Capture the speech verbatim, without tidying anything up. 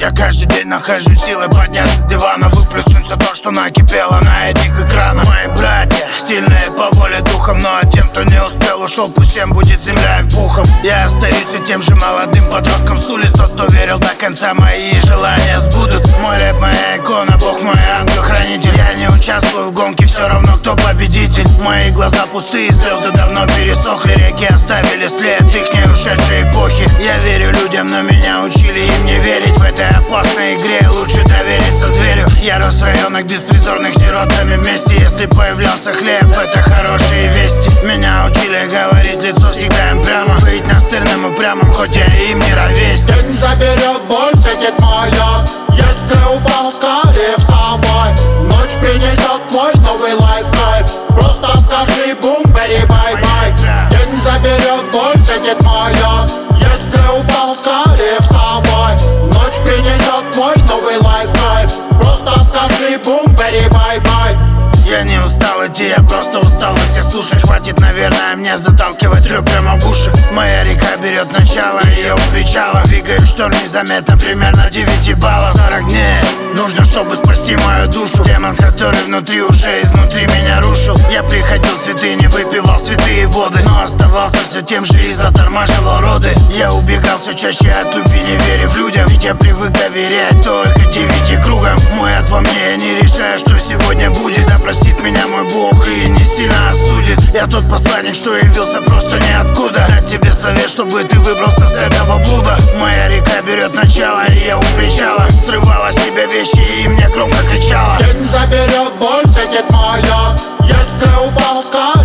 Я каждый день нахожу силы подняться с дивана, выплеснуть все то, что накипело на этих экранах. Мои братья сильные по воле духом, но тем, кто не успел, ушел, пусть всем будет земля им пухом. Я остаюсь и тем же молодым подростком с улиц, тот, кто верил до конца, мои желания сбудутся. Мой рэп, моя икона, Бог мой ангел-хранитель. Я не участвую в гонке, все равно кто победитель. Мои глаза пустые, слезы давно пересохли, реки оставили след их не ушедшей эпохи. Я верю людям, но меня учили им не верить. В этой опасной игре лучше довериться зверю. Я рос в районах беспризорных, сиротами вместе. Если появлялся хлеб, это хорошие вести. Меня учили говорить лицо всегда им прямо, быть настырным и прямым, хоть я им не ровесник. День заберет боль, светит маяк. Если упал, скорее вставай. Ночь принесет твой новый лайф-кайф. Просто скажи бум, бери, бай-бай. День заберет боль, светит маяк. Если упал, скорее вставай. Ночь принесет твой новый лайф-кайф. Просто скажи бум, бери, бай-бай. Я не устал идти, я просто устал всех слушать. Хватит, наверное, мне заталкивать рёб прямо в уши. Моя река берет начало, ее у причала. Двигаю шторм незаметно, примерно девяти баллов. Сорок дней нужно, чтобы спасти мою душу. Демон, который внутри уже изнутри меня рушил. Я приходил в святыни, выпивал святые воды, но оставался все тем же и затормаживал роды. Я убегал все чаще от любви, не верив людям, ведь я привык доверять только девяти кругам. Мой ад во мне, я не решаю, что сегодня будет. Да простит меня мой Бог и не сильно осудит. Я тот посланник, что явился просто ниоткуда. Дать тебе совет, чтобы ты выбрался с этого блуда. Моя река берет начало, и я у причала. Срывала с себя вещи и мне громко кричала. День заберет боль, светит маяк. Если упал, скажи